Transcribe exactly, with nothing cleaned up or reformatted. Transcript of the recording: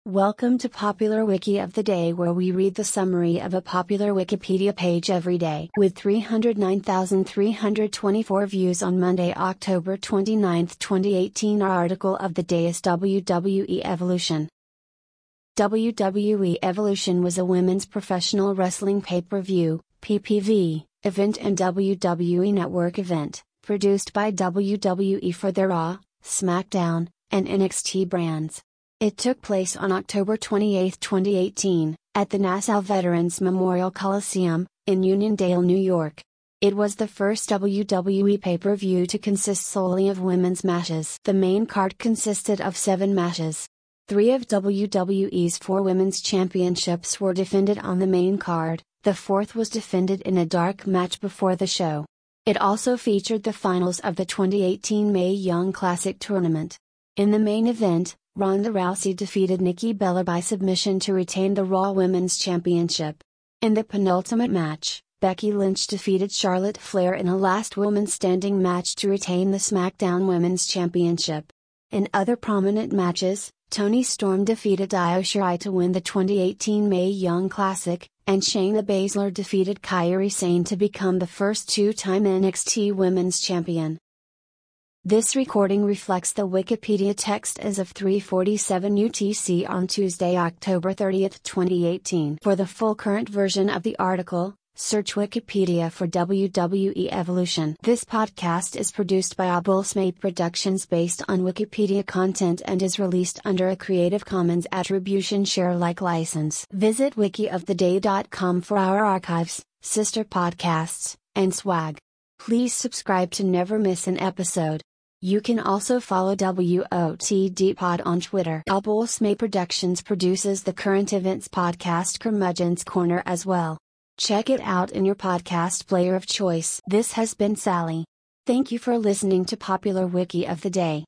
Welcome to Popular Wiki of the Day, where we read the summary of a popular Wikipedia page every day. With three hundred nine thousand three hundred twenty-four views on Monday, October twenty-ninth, twenty eighteen, our article of the day is W W E Evolution. W W E Evolution was a women's professional wrestling pay-per-view, P P V, event and W W E Network event, produced by W W E for their Raw, SmackDown, and N X T brands. It took place on October twenty-eighth, twenty eighteen, at the Nassau Veterans Memorial Coliseum, in Uniondale, New York. It was the first W W E pay-per-view to consist solely of women's matches. The main card consisted of seven matches. Three of W W E's four women's championships were defended on the main card, the fourth was defended in a dark match before the show. It also featured the finals of the twenty eighteen Mae Young Classic tournament. In the main event, Ronda Rousey defeated Nikki Bella by submission to retain the Raw Women's Championship. In the penultimate match, Becky Lynch defeated Charlotte Flair in a last woman standing match to retain the SmackDown Women's Championship. In other prominent matches, Toni Storm defeated Io Shirai to win the twenty eighteen Mae Young Classic, and Shayna Baszler defeated Kairi Sane to become the first two-time N X T Women's Champion. This recording reflects the Wikipedia text as of three forty-seven U T C on Tuesday, October thirtieth, twenty eighteen. For the full current version of the article, search Wikipedia for W W E Evolution. This podcast is produced by Abulsmae Productions based on Wikipedia content and is released under a Creative Commons Attribution Share Alike license. Visit wiki of the day dot com for our archives, sister podcasts, and swag. Please subscribe to never miss an episode. You can also follow W O T D Pod on Twitter. Abulsmae Productions produces the current events podcast Curmudgeon's Corner as well. Check it out in your podcast player of choice. This has been Sally. Thank you for listening to Popular Wiki of the Day.